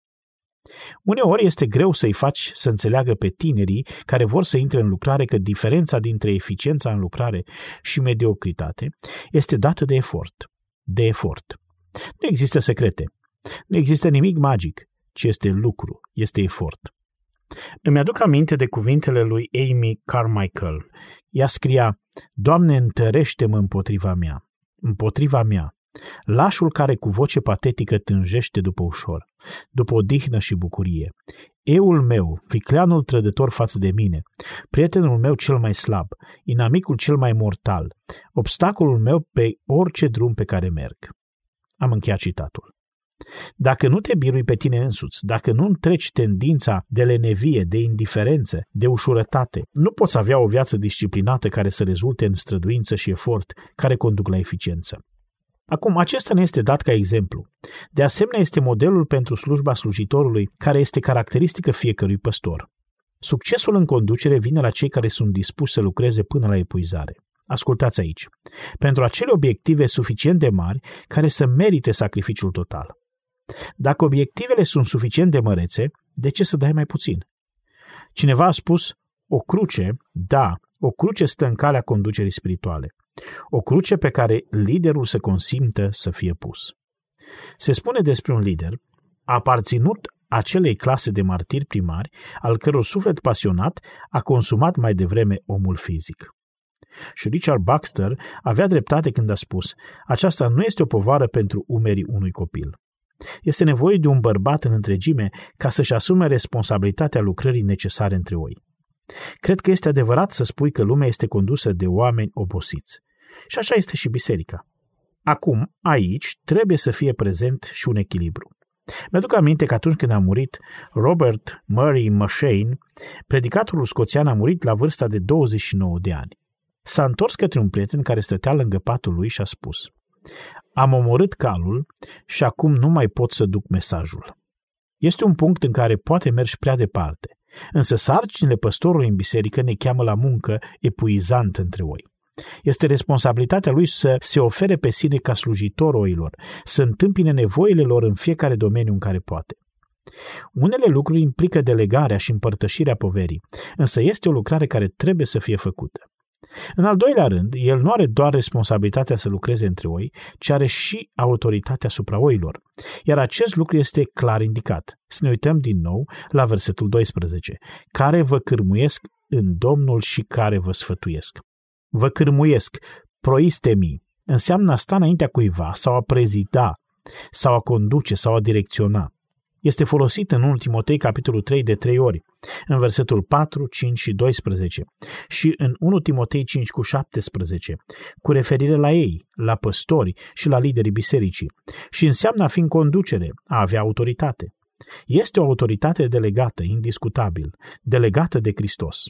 [SPEAKER 2] Uneori este greu să-i faci să înțeleagă pe tinerii care vor să intre în lucrare că diferența dintre eficiența în lucrare și mediocritate este dată de efort. De efort. Nu există secrete. Nu există nimic magic, ci este lucru, este efort. Îmi aduc aminte de cuvintele lui Amy Carmichael. Ea scria: Doamne, întărește-mă împotriva mea, împotriva mea, lașul care cu voce patetică tânjește după ușor, după odihnă și bucurie. Eul meu, vicleanul trădător față de mine, prietenul meu cel mai slab, inamicul cel mai mortal, obstacolul meu pe orice drum pe care merg. Am încheiat citatul. Dacă nu te birui pe tine însuți, dacă nu treci tendința de lenevie, de indiferență, de ușurătate, nu poți avea o viață disciplinată care să rezulte în străduință și efort care conduc la eficiență. Acum, acesta ne este dat ca exemplu. De asemenea, este modelul pentru slujba slujitorului, care este caracteristică fiecărui păstor. Succesul în conducere vine la cei care sunt dispuși să lucreze până la epuizare. Ascultați aici. Pentru acele obiective suficient de mari care să merite sacrificiul total. Dacă obiectivele sunt suficient de mărețe, de ce să dai mai puțin? Cineva a spus: o cruce, da, o cruce stă în calea conducerii spirituale. O cruce pe care liderul să consimtă să fie pus. Se spune despre un lider: a aparținut acelei clase de martiri primari, al căror suflet pasionat a consumat mai devreme omul fizic. Și Richard Baxter avea dreptate când a spus: aceasta nu este o povară pentru umerii unui copil. Este nevoie de un bărbat în întregime ca să-și asume responsabilitatea lucrării necesare între oi. Cred că este adevărat să spui că lumea este condusă de oameni obosiți. Și așa este și biserica. Acum, aici, trebuie să fie prezent și un echilibru. Mi-aduc aminte că atunci când a murit Robert Murray M'Cheyne, predicatorul scoțian a murit la vârsta de douăzeci și nouă de ani. S-a întors către un prieten care stătea lângă patul lui și a spus: am omorât calul și acum nu mai pot să duc mesajul. Este un punct în care poate mergi prea departe, însă sarcinile păstorului în biserică ne cheamă la muncă epuizantă între oi. Este responsabilitatea lui să se ofere pe sine ca slujitor oilor, să întâmpine nevoile lor în fiecare domeniu în care poate. Unele lucruri implică delegarea și împărtășirea poverii, însă este o lucrare care trebuie să fie făcută. În al doilea rând, el nu are doar responsabilitatea să lucreze între oi, ci are și autoritatea asupra oilor. Iar acest lucru este clar indicat. Să ne uităm din nou la versetul doisprezece. Care vă cârmuiesc în Domnul și care vă sfătuiesc. Vă cârmuiesc, proistemi, înseamnă a sta înaintea cuiva sau a prezida, sau a conduce, sau a direcționa. Este folosit în întâi Timotei, capitolul trei, de trei ori, în versetul patru, cinci și doisprezece și în întâi Timotei cinci cu șaptesprezece, cu referire la ei, la păstori și la liderii bisericii, și înseamnă a fi în conducere, a avea autoritate. Este o autoritate delegată, indiscutabil, delegată de Hristos.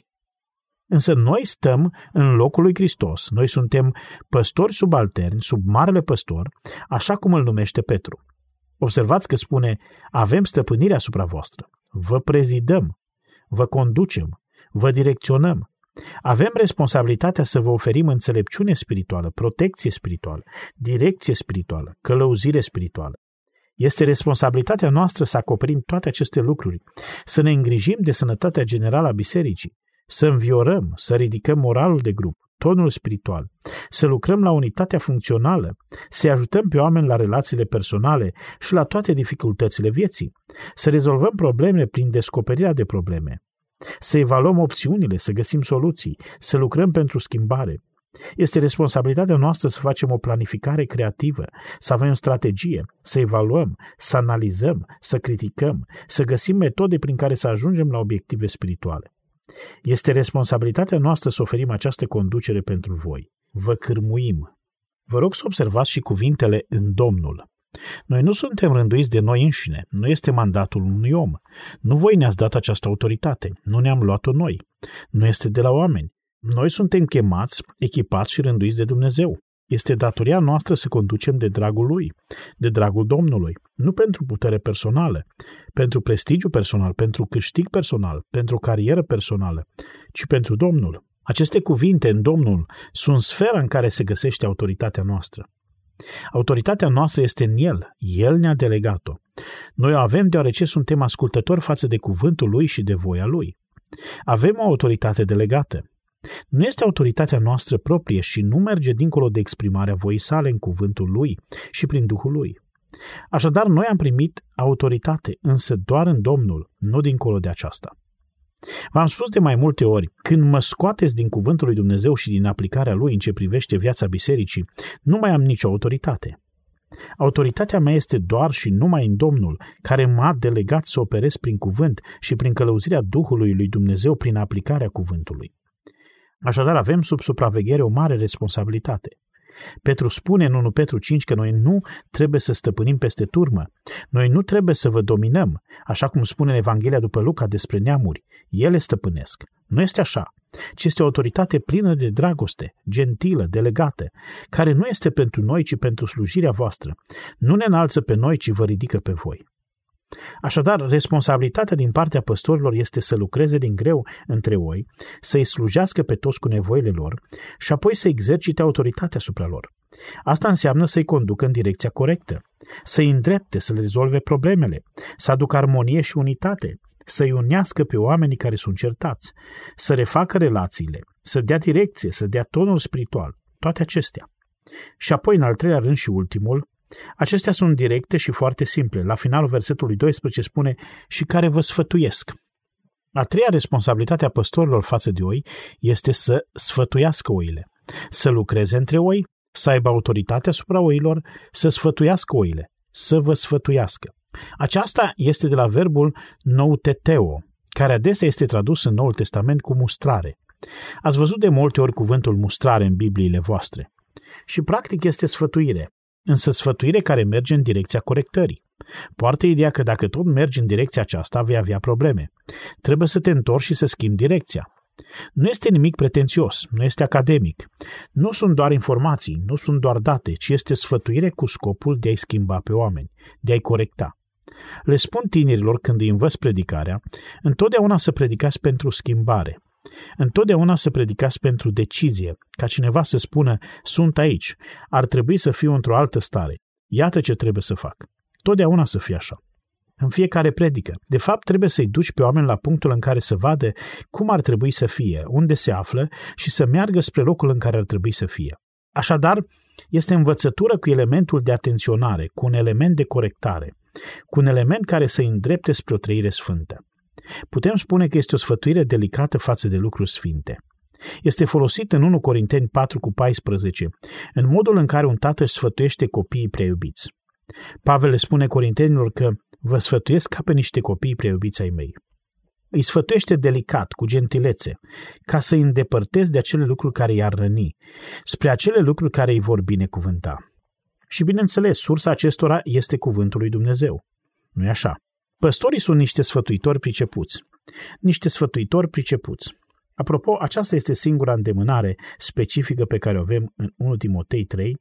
[SPEAKER 2] Însă noi stăm în locul lui Hristos, noi suntem păstori subalterni, sub marele păstor, așa cum îl numește Petru. Observați că spune: avem stăpânirea asupra voastră, vă prezidăm, vă conducem, vă direcționăm. Avem responsabilitatea să vă oferim înțelepciune spirituală, protecție spirituală, direcție spirituală, călăuzire spirituală. Este responsabilitatea noastră să acoperim toate aceste lucruri, să ne îngrijim de sănătatea generală a bisericii, să înviorăm, să ridicăm moralul de grup, tonul spiritual, să lucrăm la unitatea funcțională, să ajutăm pe oameni la relațiile personale și la toate dificultățile vieții, să rezolvăm problemele prin descoperirea de probleme, să evaluăm opțiunile, să găsim soluții, să lucrăm pentru schimbare. Este responsabilitatea noastră să facem o planificare creativă, să avem strategie, să evaluăm, să analizăm, să criticăm, să găsim metode prin care să ajungem la obiective spirituale. Este responsabilitatea noastră să oferim această conducere pentru voi. Vă cârmuim. Vă rog să observați și cuvintele în Domnul. Noi nu suntem rânduiți de noi înșine, nu este mandatul unui om. Nu voi ne-ați dat această autoritate, nu ne-am luat-o noi. Nu este de la oameni. Noi suntem chemați, echipați și rânduiți de Dumnezeu. Este datoria noastră să conducem de dragul Lui, de dragul Domnului, nu pentru putere personală, pentru prestigiu personal, pentru câștig personal, pentru carieră personală, ci pentru Domnul. Aceste cuvinte în Domnul sunt sfera în care se găsește autoritatea noastră. Autoritatea noastră este în El, El ne-a delegat-o. Noi o avem deoarece suntem ascultători față de cuvântul Lui și de voia Lui. Avem o autoritate delegată. Nu este autoritatea noastră proprie și nu merge dincolo de exprimarea voii sale în cuvântul Lui și prin Duhul Lui. Așadar, noi am primit autoritate, însă doar în Domnul, nu dincolo de aceasta. V-am spus de mai multe ori, când mă scoateți din cuvântul lui Dumnezeu și din aplicarea Lui în ce privește viața bisericii, nu mai am nicio autoritate. Autoritatea mea este doar și numai în Domnul, care m-a delegat să operez prin cuvânt și prin călăuzirea Duhului lui Dumnezeu prin aplicarea cuvântului. Așadar, avem sub supraveghere o mare responsabilitate. Petru spune în întâi Petru cinci că noi nu trebuie să stăpânim peste turmă. Noi nu trebuie să vă dominăm, așa cum spune în Evanghelia după Luca despre neamuri. Ele stăpânesc. Nu este așa, ci este o autoritate plină de dragoste, gentilă, delegată, care nu este pentru noi, ci pentru slujirea voastră. Nu ne înalță pe noi, ci vă ridică pe voi. Așadar, responsabilitatea din partea păstorilor este să lucreze din greu între oi, să-i slujească pe toți cu nevoile lor și apoi să exercite autoritatea asupra lor. Asta înseamnă să-i conducă în direcția corectă, să-i îndrepte, să le rezolve problemele, să aducă armonie și unitate, să-i unească pe oamenii care sunt certați, să refacă relațiile, să dea direcție, să dea tonul spiritual, toate acestea. Și apoi, în al treilea rând și ultimul, acestea sunt directe și foarte simple. La finalul versetului doisprezece spune: și care vă sfătuiesc. A treia responsabilitate a păstorilor față de oi este să sfătuiască oile. să lucreze între oi, să aibă autoritate asupra oilor, să sfătuiască oile, să vă sfătuiască. Aceasta este de la verbul nouteteo, care adesea este tradus în Noul Testament cu mustrare. Ați văzut de multe ori cuvântul mustrare în Bibliile voastre. Și practic este sfătuire, însă sfătuire care merge în direcția corectării. Poartă ideea că dacă tot mergi în direcția aceasta, vei avea probleme. Trebuie să te întorci și să schimbi direcția. Nu este nimic pretențios, nu este academic. Nu sunt doar informații, nu sunt doar date, ci este sfătuire cu scopul de a-i schimba pe oameni, de a-i corecta. Le spun tinerilor când îi învăț predicarea, întotdeauna să predicați pentru schimbare. Întotdeauna să predicați pentru decizie, ca cineva să spună, sunt aici, ar trebui să fiu într-o altă stare, iată ce trebuie să fac. Totdeauna să fie așa. În fiecare predică. De fapt, trebuie să-i duci pe oameni la punctul în care să vadă cum ar trebui să fie, unde se află și să meargă spre locul în care ar trebui să fie. Așadar, este învățătură cu elementul de atenționare, cu un element de corectare, cu un element care să-i îndrepte spre o trăire sfântă. Putem spune că este o sfătuire delicată față de lucruri sfinte. Este folosit în unu Corinteni patru cu paisprezece, în modul în care un tată își sfătuiește copiii prea iubiți. Pavel le spune corintenilor că vă sfătuiesc ca pe niște copii prea iubiți ai mei. Îi sfătuiește delicat, cu gentilețe, ca să îi îndepărtezi de acele lucruri care i-ar răni, spre acele lucruri care îi vor binecuvânta. Și bineînțeles, sursa acestora este cuvântul lui Dumnezeu. Nu-i așa? Păstorii sunt niște sfătuitori pricepuți. Niște sfătuitori pricepuți. Apropo, aceasta este singura îndemânare specifică pe care o avem în unu Timotei trei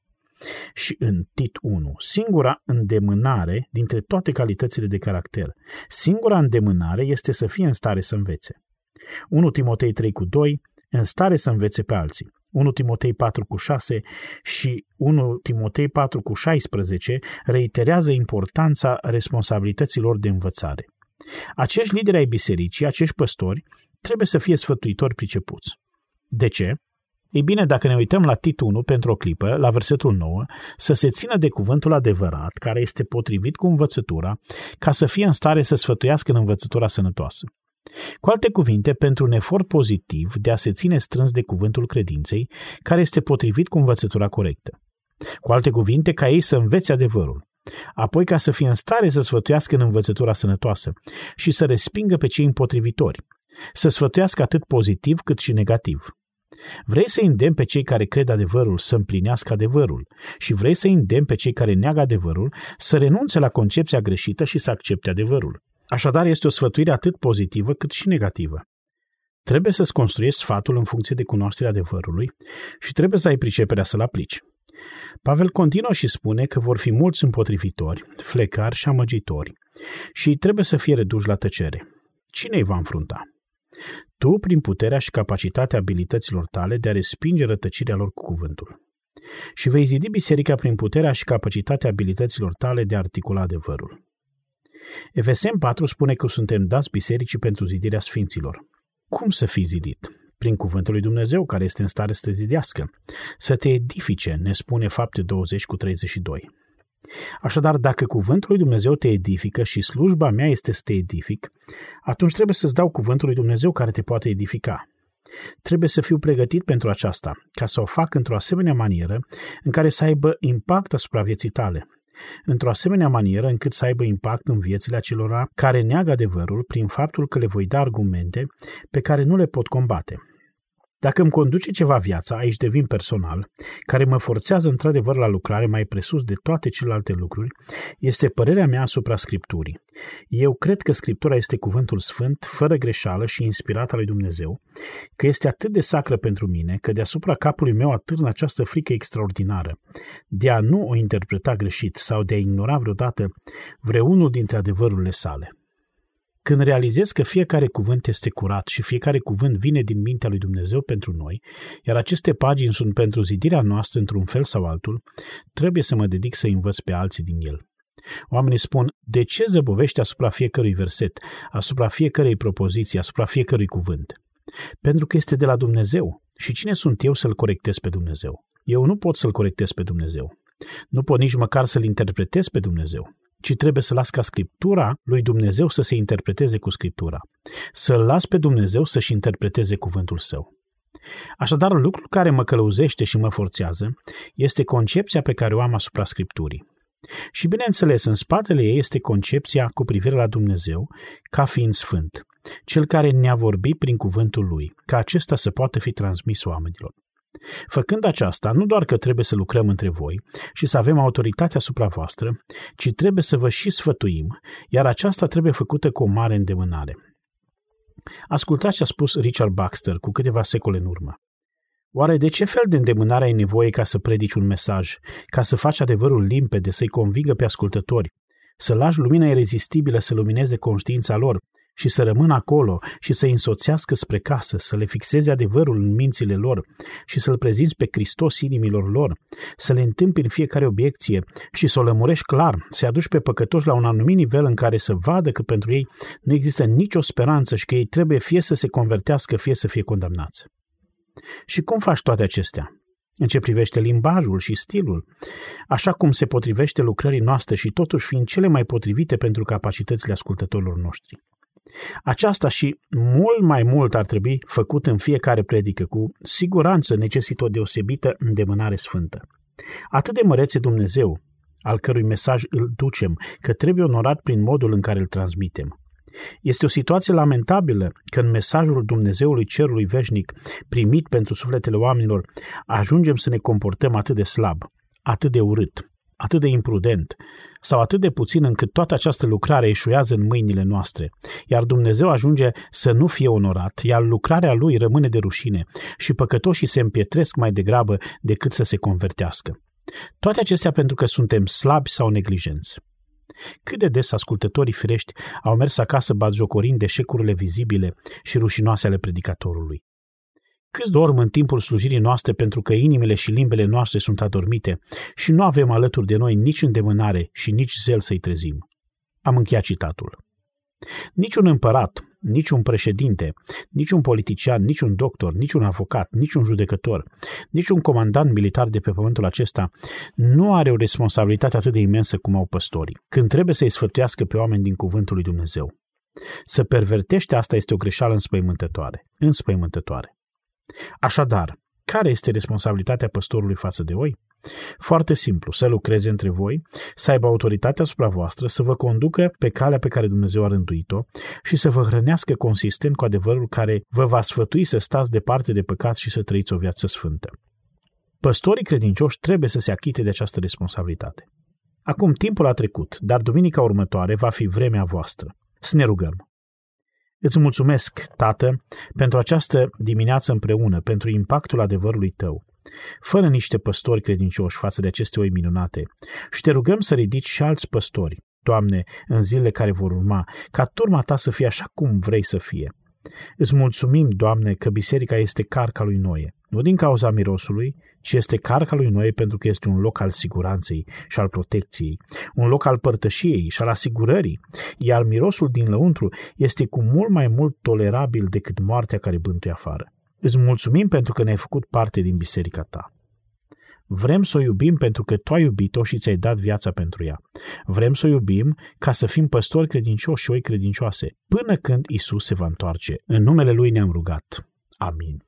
[SPEAKER 2] și în Tit unu. Singura îndemânare dintre toate calitățile de caracter. Singura îndemânare este să fie în stare să învețe. unu Timotei trei cu doi, în stare să învețe pe alții. unu Timotei patru cu șase și unu Timotei patru cu șaisprezece reiterează importanța responsabilităților de învățare. Acești lideri ai bisericii, acești păstori, trebuie să fie sfătuitori pricepuți. De ce? Ei bine, dacă ne uităm la Tit unu pentru o clipă, la versetul nouă, să se țină de cuvântul adevărat, care este potrivit cu învățătura, ca să fie în stare să sfătuiască în învățătura sănătoasă. Cu alte cuvinte, pentru un efort pozitiv de a se ține strâns de cuvântul credinței, care este potrivit cu învățătura corectă. Cu alte cuvinte, ca ei să învețe adevărul. Apoi ca să fie în stare să sfătuiască în învățătura sănătoasă și să respingă pe cei împotrivitori. Să sfătuiască atât pozitiv cât și negativ. Vrei să îndemni pe cei care cred adevărul să împlinească adevărul și vrei să îndemni pe cei care neagă adevărul să renunțe la concepția greșită și să accepte adevărul. Așadar, este o sfătuire atât pozitivă cât și negativă. Trebuie să-ți construiești sfatul în funcție de cunoașterea adevărului și trebuie să ai priceperea să-l aplici. Pavel continuă și spune că vor fi mulți împotrivitori, flecari și amăgitori și trebuie să fie reduși la tăcere. Cine îi va înfrunta? Tu, prin puterea și capacitatea abilităților tale de a respinge rătăcirea lor cu cuvântul. Și vei zidi biserica prin puterea și capacitatea abilităților tale de a articula adevărul. Efeseni patru spune că suntem dați bisericii pentru zidirea sfinților. Cum să fii zidit? Prin cuvântul lui Dumnezeu, care este în stare să te zidească. Să te edifice, ne spune Fapte douăzeci cu treizeci și doi. Așadar, dacă cuvântul lui Dumnezeu te edifică și slujba mea este să te edific, atunci trebuie să-ți dau cuvântul lui Dumnezeu care te poate edifica. Trebuie să fiu pregătit pentru aceasta, ca să o fac într-o asemenea manieră în care să aibă impact asupra vieții tale. Într-o asemenea manieră încât să aibă impact în viețile acelora care neagă adevărul prin faptul că le voi da argumente pe care nu le pot combate. Dacă îmi conduce ceva viața, aici devin personal, care mă forțează într-adevăr la lucrare mai presus de toate celelalte lucruri, este părerea mea asupra Scripturii. Eu cred că Scriptura este cuvântul sfânt, fără greșeală și inspirat al lui Dumnezeu, că este atât de sacră pentru mine, că deasupra capului meu atârnă această frică extraordinară, de a nu o interpreta greșit sau de a ignora vreodată vreunul dintre adevărurile sale. Când realizez că fiecare cuvânt este curat și fiecare cuvânt vine din mintea lui Dumnezeu pentru noi, iar aceste pagini sunt pentru zidirea noastră într-un fel sau altul, trebuie să mă dedic să învăț pe alții din el. Oamenii spun, de ce zăbovești asupra fiecărui verset, asupra fiecărei propoziții, asupra fiecărui cuvânt? Pentru că este de la Dumnezeu. Și cine sunt eu să-L corectez pe Dumnezeu? Eu nu pot să-L corectez pe Dumnezeu. Nu pot nici măcar să-L interpretez pe Dumnezeu, ci trebuie să las ca Scriptura lui Dumnezeu să se interpreteze cu Scriptura. Să-L las pe Dumnezeu să-și interpreteze cuvântul Său. Așadar, lucrul care mă călăuzește și mă forțează este concepția pe care o am asupra Scripturii. Și bineînțeles, în spatele ei este concepția cu privire la Dumnezeu ca fiind sfânt, cel care ne-a vorbit prin cuvântul Lui, ca acesta să poată fi transmis oamenilor. Făcând aceasta, nu doar că trebuie să lucrăm între voi și să avem autoritate asupra voastră, ci trebuie să vă și sfătuim, iar aceasta trebuie făcută cu o mare îndemânare. Ascultați ce a spus Richard Baxter cu câteva secole în urmă. Oare de ce fel de îndemânare ai nevoie ca să predici un mesaj, ca să faci adevărul limpede, să-i convingă pe ascultători, să lași lumina irezistibilă să lumineze conștiința lor și să rămână acolo și să-i însoțească spre casă, să le fixeze adevărul în mințile lor și să-L prezinți pe Hristos inimilor lor, să le întâmpini fiecare obiecție și să o lămurești clar, să-i aduci pe păcătoși la un anumit nivel în care să vadă că pentru ei nu există nicio speranță și că ei trebuie fie să se convertească, fie să fie condamnați. Și cum faci toate acestea? În ce privește limbajul și stilul, așa cum se potrivește lucrării noastre și totuși fiind cele mai potrivite pentru capacitățile ascultătorilor noștri. Aceasta și mult mai mult ar trebui făcut în fiecare predică, cu siguranță necesită o deosebită îndemânare sfântă. Atât de măreț e Dumnezeu, al cărui mesaj îl ducem, că trebuie onorat prin modul în care îl transmitem. Este o situație lamentabilă că în mesajul Dumnezeului Cerului Veșnic, primit pentru sufletele oamenilor, ajungem să ne comportăm atât de slab, atât de urât, atât de imprudent sau atât de puțin încât toată această lucrare eșuează în mâinile noastre, iar Dumnezeu ajunge să nu fie onorat, iar lucrarea Lui rămâne de rușine și păcătoșii se împietresc mai degrabă decât să se convertească. Toate acestea pentru că suntem slabi sau neglijenți. Cât de des ascultătorii firești au mers acasă batjocorind deșecurile vizibile și rușinoase ale predicatorului. Câți dorm în timpul slujirii noastre pentru că inimile și limbele noastre sunt adormite și nu avem alături de noi nici îndemânare și nici zel să-i trezim. Am încheiat citatul. Niciun împărat, niciun președinte, niciun politician, niciun doctor, niciun avocat, niciun judecător, niciun comandant militar de pe pământul acesta nu are o responsabilitate atât de imensă cum au păstorii, când trebuie să-i sfătuiască pe oameni din cuvântul lui Dumnezeu. Să pervertește asta este o greșeală înspăimântătoare, înspăimântătoare. Așadar, care este responsabilitatea păstorului față de voi? Foarte simplu, să lucreze între voi, să aibă autoritatea asupra voastră, să vă conducă pe calea pe care Dumnezeu a rânduit-o și să vă hrănească consistent cu adevărul care vă va sfătui să stați departe de păcat și să trăiți o viață sfântă. Păstorii credincioși trebuie să se achite de această responsabilitate. Acum timpul a trecut, dar duminica următoare va fi vremea voastră. Să ne rugăm. Îți mulțumesc, Tată, pentru această dimineață împreună, pentru impactul adevărului Tău. Fără niște păstori credincioși față de aceste oi minunate și te rugăm să ridici și alți păstori, Doamne, în zilele care vor urma, ca turma Ta să fie așa cum vrei să fie. Îți mulțumim, Doamne, că biserica este carca lui Noe, nu din cauza mirosului, ci este carca lui Noe pentru că este un loc al siguranței și al protecției, un loc al părtășiei și al asigurării, iar mirosul din lăuntru este cu mult mai mult tolerabil decât moartea care bântuie afară. Îți mulțumim pentru că ne-ai făcut parte din biserica Ta. Vrem să o iubim pentru că Tu ai iubit-o și ți-ai dat viața pentru ea. Vrem să o iubim ca să fim păstori credincioși și oi credincioase, până când Isus se va întoarce. În numele Lui ne-am rugat. Amin.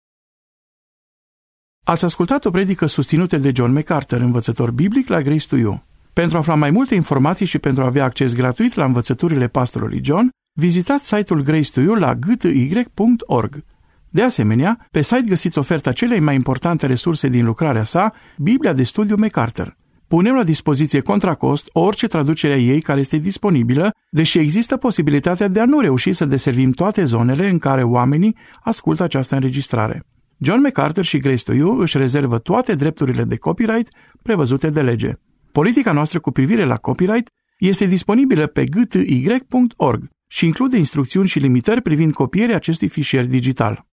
[SPEAKER 1] Ați ascultat o predică susținută de John MacArthur, învățător biblic la Grace to You. Pentru a afla mai multe informații și pentru a avea acces gratuit la învățăturile pastorului John, vizitați site-ul Grace to You la g t y punct org. De asemenea, pe site găsiți oferta celei mai importante resurse din lucrarea sa, Biblia de studiu MacArthur. Punem la dispoziție contra cost orice traducere a ei care este disponibilă, deși există posibilitatea de a nu reuși să deservim toate zonele în care oamenii ascultă această înregistrare. John MacArthur și Grace to You își rezervă toate drepturile de copyright prevăzute de lege. Politica noastră cu privire la copyright este disponibilă pe g t y punct org și include instrucțiuni și limitări privind copierea acestui fișier digital.